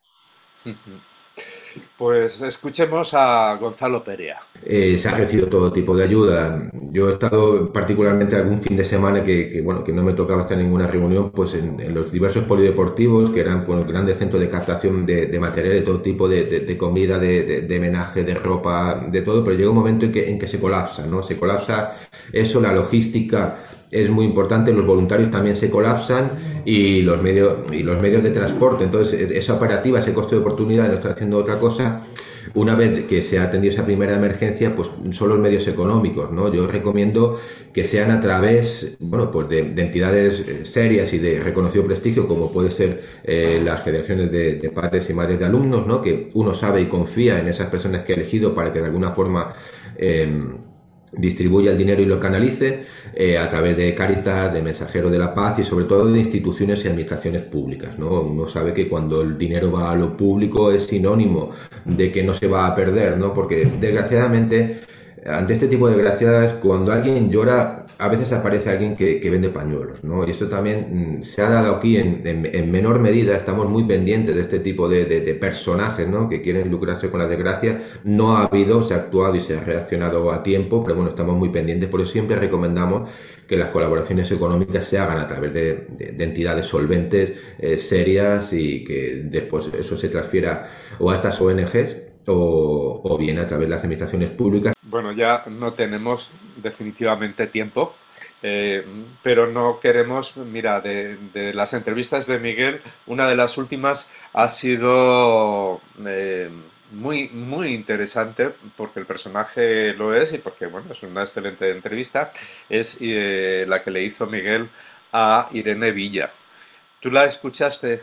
Pues escuchemos a Gonzalo Perea.
Se ha recibido todo tipo de ayuda. Yo he estado particularmente algún fin de semana que no me tocaba estar en ninguna reunión, pues en los diversos polideportivos, que eran grandes centros de captación de material de todo tipo, de comida, de menaje, de ropa, de todo, pero llega un momento en que se colapsa, ¿no? Se colapsa eso, la logística es muy importante, los voluntarios también se colapsan y los medios de transporte. Entonces, esa operativa, ese costo de oportunidad de no estar haciendo otra cosa, una vez que se ha atendido esa primera emergencia, pues son los medios económicos, ¿no? Yo recomiendo que sean a través, bueno, pues de entidades serias y de reconocido prestigio, como puede ser las federaciones de padres y madres de alumnos, ¿no? Que uno sabe y confía en esas personas que ha elegido para que de alguna forma distribuya el dinero y lo canalice a través de Cáritas, de Mensajeros de la Paz y sobre todo de instituciones y administraciones públicas, ¿no? Uno sabe que cuando el dinero va a lo público es sinónimo de que no se va a perder, ¿no? Porque desgraciadamente ante este tipo de desgracias, cuando alguien llora, a veces aparece alguien que vende pañuelos, ¿no? Y esto también se ha dado aquí en menor medida. Estamos muy pendientes de este tipo de personajes, ¿no? Que quieren lucrarse con la desgracia. No ha habido, se ha actuado y se ha reaccionado a tiempo, pero bueno, estamos muy pendientes. Por eso siempre recomendamos que las colaboraciones económicas se hagan a través de entidades solventes, serias, y que después eso se transfiera o a estas ONGs o bien a través de las administraciones públicas.
Bueno, ya no tenemos definitivamente tiempo, pero no queremos, mira, de las entrevistas de Miguel, una de las últimas ha sido muy, muy interesante, porque el personaje lo es y porque, bueno, es una excelente entrevista, es la que le hizo Miguel a Irene Villa. ¿Tú la escuchaste?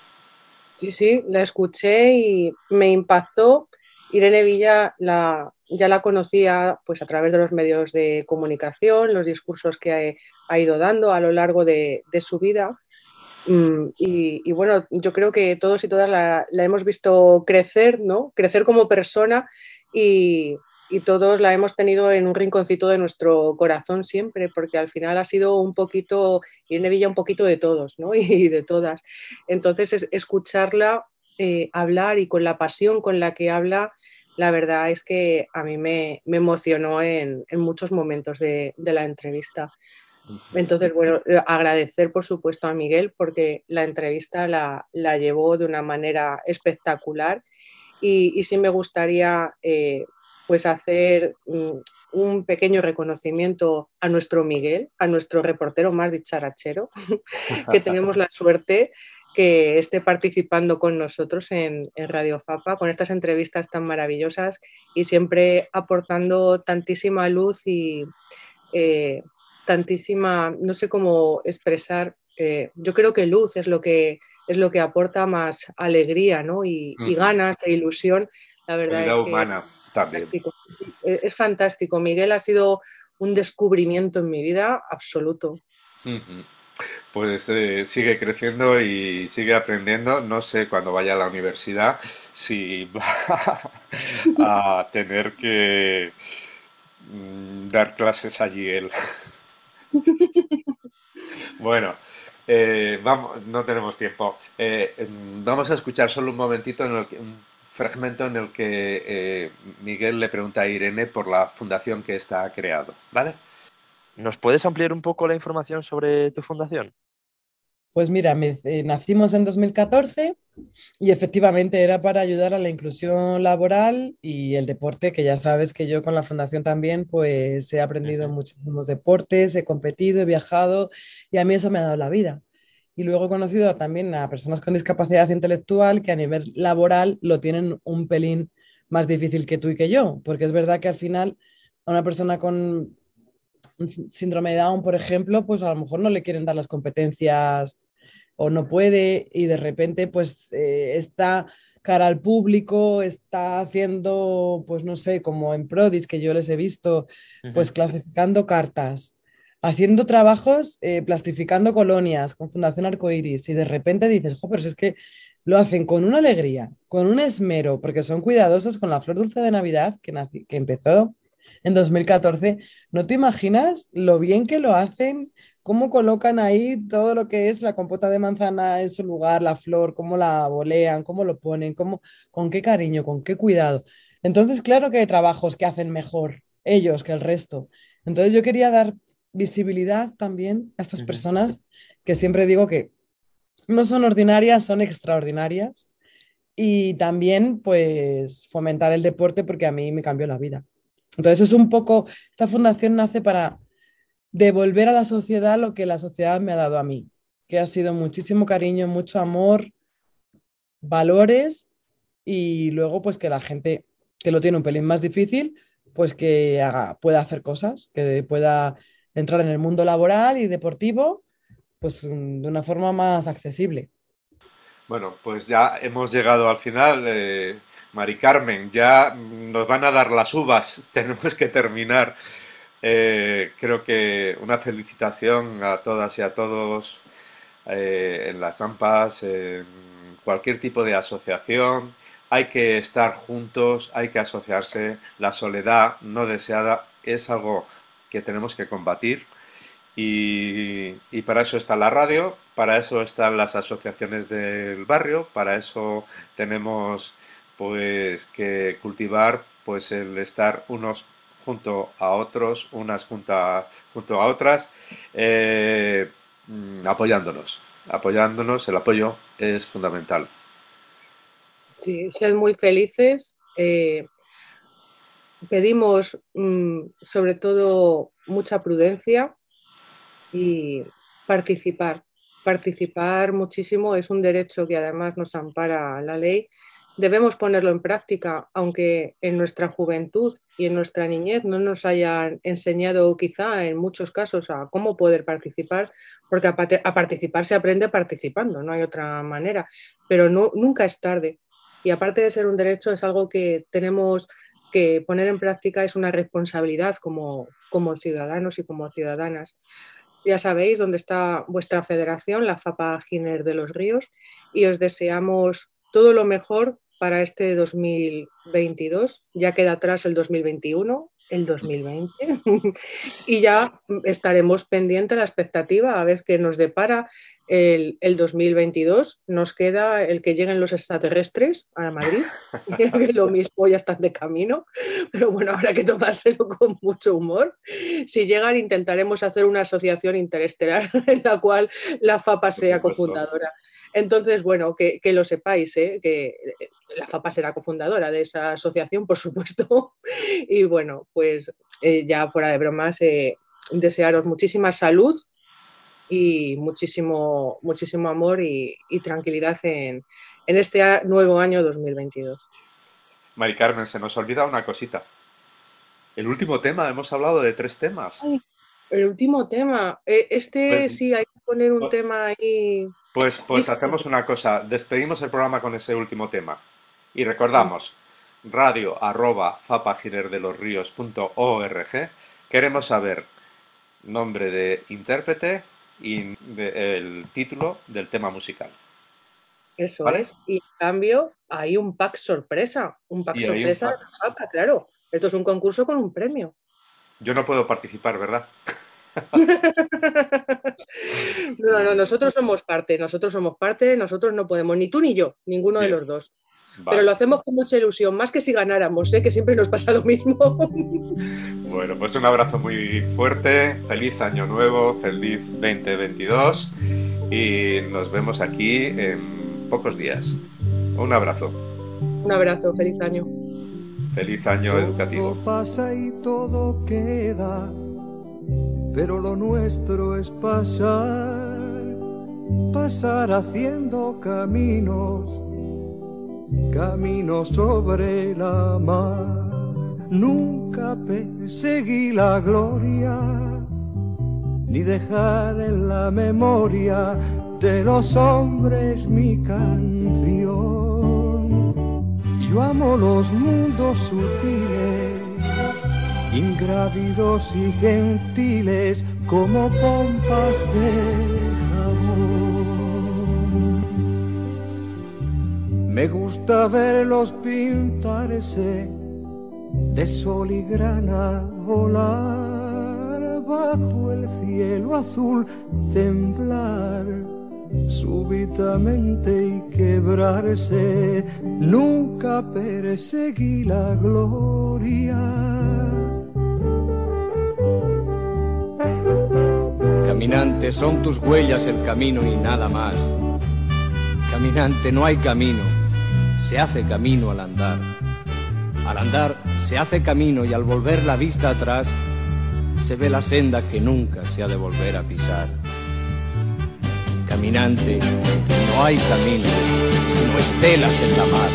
Sí, la escuché y me impactó. Irene Villa ya la conocía pues, a través de los medios de comunicación, los discursos que ha ido dando a lo largo de su vida. Y bueno, yo creo que todos y todas la hemos visto crecer, ¿no? Crecer como persona y todos la hemos tenido en un rinconcito de nuestro corazón siempre, porque al final ha sido un poquito, Irene Villa, un poquito de todos, ¿no? Y de todas. Entonces, escucharla hablar y con la pasión con la que habla, la verdad es que a mí me emocionó en muchos momentos de la entrevista. Entonces, bueno, agradecer por supuesto a Miguel porque la entrevista la llevó de una manera espectacular y sí me gustaría pues hacer un pequeño reconocimiento a nuestro Miguel, a nuestro reportero más dicharachero, que tenemos la suerte que esté participando con nosotros en Radio Fapa, con estas entrevistas tan maravillosas y siempre aportando tantísima luz y tantísima, no sé cómo expresar, yo creo que luz es lo que aporta más alegría, ¿no? y ganas e ilusión. La verdad
Calidad
es que
humana también.
es fantástico. Miguel ha sido un descubrimiento en mi vida absoluto.
Pues sigue creciendo y sigue aprendiendo. No sé cuando vaya a la universidad si va a tener que dar clases allí él. Bueno, vamos, no tenemos tiempo. Vamos a escuchar solo un momentito, un fragmento en el que Miguel le pregunta a Irene por la fundación que está creado, ¿vale?
¿Nos puedes ampliar un poco la información sobre tu fundación?
Pues mira, nacimos en 2014 y efectivamente era para ayudar a la inclusión laboral y el deporte, que ya sabes que yo con la fundación también pues he aprendido muchísimos deportes, he competido, he viajado y a mí eso me ha dado la vida. Y luego he conocido también a personas con discapacidad intelectual que a nivel laboral lo tienen un pelín más difícil que tú y que yo, porque es verdad que al final a una persona con un síndrome de Down, por ejemplo, pues a lo mejor no le quieren dar las competencias o no puede y de repente pues está cara al público, está haciendo, pues no sé, como en Prodis, que yo les he visto, pues clasificando cartas, haciendo trabajos, plastificando colonias con Fundación Arcoiris y de repente dices, jo, pero si es que lo hacen con una alegría, con un esmero, porque son cuidadosos con la flor dulce de Navidad que empezó en 2014. ¿No te imaginas lo bien que lo hacen? Cómo colocan ahí todo lo que es la compota de manzana en su lugar, la flor, cómo la bolean, cómo lo ponen, con qué cariño, con qué cuidado. Entonces, claro que hay trabajos que hacen mejor ellos que el resto. Entonces, yo quería dar visibilidad también a estas personas que siempre digo que no son ordinarias, son extraordinarias. Y también, pues, fomentar el deporte porque a mí me cambió la vida. Entonces, es un poco, esta fundación nace para devolver a la sociedad lo que la sociedad me ha dado a mí, que ha sido muchísimo cariño, mucho amor, valores y luego pues que la gente que lo tiene un pelín más difícil, pues que pueda hacer cosas, que pueda entrar en el mundo laboral y deportivo pues de una forma más accesible.
Bueno, pues ya hemos llegado al final. Mari Carmen, ya nos van a dar las uvas, tenemos que terminar. Creo que una felicitación a todas y a todos en las AMPAs, en cualquier tipo de asociación. Hay que estar juntos, hay que asociarse. La soledad no deseada es algo que tenemos que combatir y para eso está la radio, para eso están las asociaciones del barrio, para eso tenemos pues que cultivar pues el estar unos junto a otros, unas junto a otras, apoyándonos, el apoyo es fundamental.
Sí, sed muy felices. Pedimos sobre todo mucha prudencia y participar muchísimo. Es un derecho que además nos ampara la ley. Debemos ponerlo en práctica, aunque en nuestra juventud y en nuestra niñez no nos hayan enseñado quizá en muchos casos a cómo poder participar, porque a participar se aprende participando, no hay otra manera, pero nunca es tarde. Y aparte de ser un derecho, es algo que tenemos que poner en práctica, es una responsabilidad como ciudadanos y como ciudadanas. Ya sabéis dónde está vuestra federación, la FAPA Giner de los Ríos, y os deseamos todo lo mejor para este 2022. Ya queda atrás el 2021, el 2020 y ya estaremos pendientes a la expectativa a ver qué nos depara el 2022. Nos queda el que lleguen los extraterrestres a Madrid, que lo mismo ya están de camino, pero bueno, habrá que tomárselo con mucho humor. Si llegan, intentaremos hacer una asociación interestelar en la cual la FAPA sea cofundadora. Entonces, bueno, que lo sepáis, que la FAPA será cofundadora de esa asociación, por supuesto. Y bueno, pues ya fuera de bromas, desearos muchísima salud y muchísimo amor y tranquilidad en este nuevo año 2022.
Mari Carmen, se nos olvida una cosita. El último tema, hemos hablado de 3 temas.
Ay, el último tema. Sí, hay que poner un tema ahí.
Pues hacemos una cosa, despedimos el programa con ese último tema y recordamos radio@fapaginerdelosrios.org. Queremos saber nombre de intérprete y el título del tema musical.
Eso
¿Vale?
es, y en cambio hay un pack sorpresa, de la FAPA, claro. Esto es un concurso con un premio.
Yo no puedo participar, ¿verdad?
No, nosotros somos parte, nosotros no podemos, ni tú ni yo, ninguno de los dos.
Vale.
Pero lo hacemos con mucha ilusión, más que si ganáramos, que siempre nos pasa lo mismo.
Bueno, pues un abrazo muy fuerte, feliz año nuevo, feliz 2022 y nos vemos aquí en pocos días. Un abrazo.
Un abrazo, feliz año.
Feliz año educativo.
Todo pasa y todo queda, pero lo nuestro es pasar haciendo caminos sobre la mar. Nunca perseguí la gloria, ni dejar en la memoria de los hombres mi canción. Yo amo los mundos sutiles, ingrávidos y gentiles como pompas de jabón. Me gusta verlos pintarse de sol y grana, volar bajo el cielo azul, temblar súbitamente y quebrarse. Nunca perseguí la gloria.
Caminante, son tus huellas el camino y nada más. Caminante, no hay camino, se hace camino al andar. Al andar se hace camino y al volver la vista atrás se ve la senda que nunca se ha de volver a pisar. Caminante, no hay camino, sino estelas en la mar.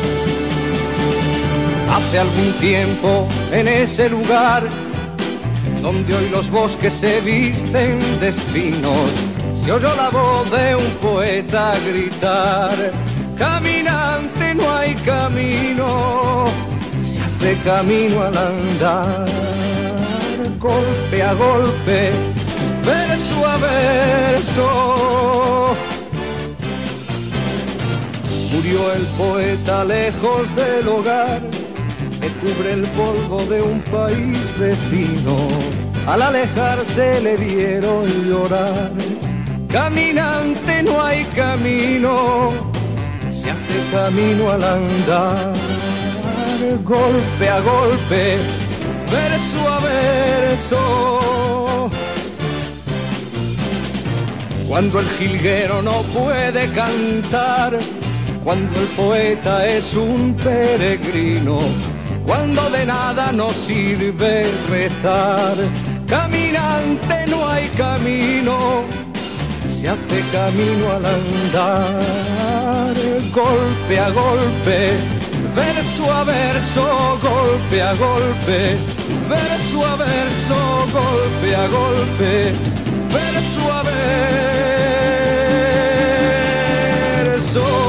Hace algún tiempo en ese lugar donde hoy los bosques se visten de espinos, se oyó la voz de un poeta gritar: caminante, no hay camino, se hace camino al andar. Golpe a golpe, verso a verso, murió el poeta lejos del hogar que cubre el polvo de un país vecino. Al alejarse le vieron llorar. Caminante, no hay camino, se hace camino al andar. Golpe a golpe, verso a verso. Cuando el jilguero no puede cantar, cuando el poeta es un peregrino, cuando de nada nos sirve rezar. Caminante, no hay camino, se hace camino al andar. Golpe a golpe, verso a verso, golpe a golpe, verso a verso, golpe a golpe, verso a verso.